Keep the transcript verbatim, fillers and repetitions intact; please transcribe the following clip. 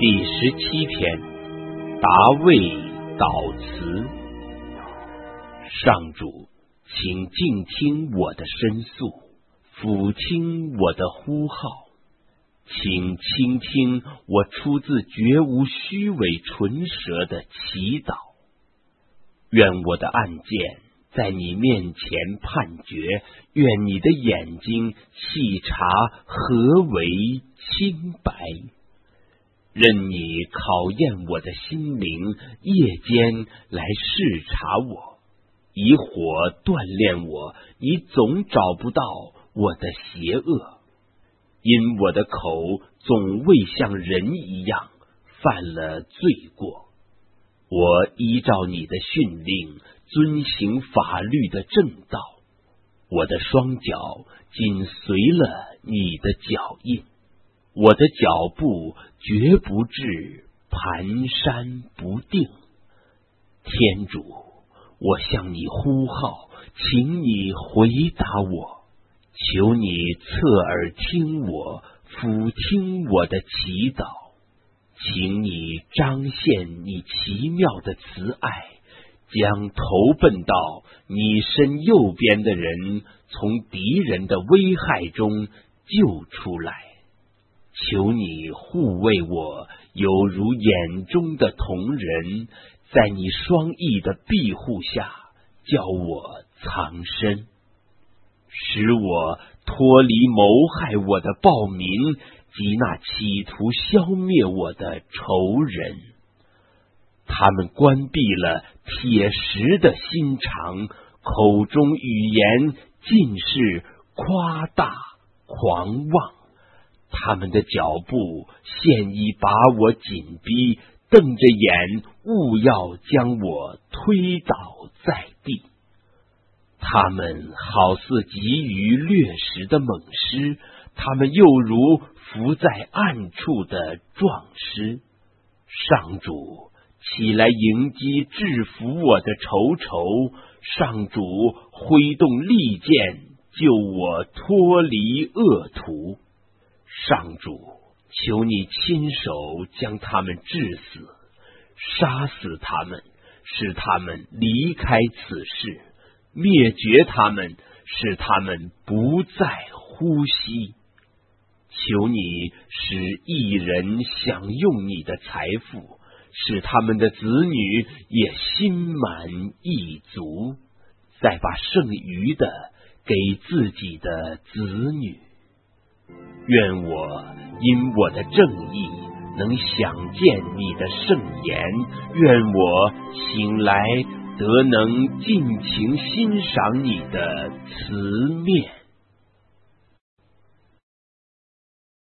第十七篇，达味祷词。上主，请静听我的申诉，俯听我的呼号，请倾听我出自绝无虚伪唇舌的祈祷。愿我的案件在你面前判决，愿你的眼睛细察何为清白。任你考验我的心灵，夜间来视察我，以火锻炼我，你总找不到我的邪恶。因我的口总未像人一样犯了罪过，我依照你的训令遵行法律的正道，我的双脚紧随了你的脚印，我的脚步绝不致蹒跚不定。天主，我向你呼号，请你回答我，求你侧耳听我，俯听我的祈祷，请你彰显你奇妙的慈爱，将投奔到你身右边的人从敌人的危害中救出来。求你护卫我，有如眼中的瞳人，在你双翼的庇护下，叫我藏身，使我脱离谋害我的暴民及那企图消灭我的仇人。他们关闭了铁石的心肠，口中语言尽是夸大狂妄。他们的脚步现已把我紧逼，瞪着眼，务要将我推倒在地。他们好似急于掠食的猛狮，他们又如伏在暗处的壮狮。上主，起来迎击制服我的仇仇，上主挥动利剑，救我脱离恶徒。上主，求你亲手将他们致死，杀死他们，使他们离开此世，灭绝他们，使他们不再呼吸。求你使义人享用你的财富，使他们的子女也心满意足，再把剩余的给自己的子女。愿我因我的正义能想见你的圣言，愿我醒来得能尽情欣赏你的慈面。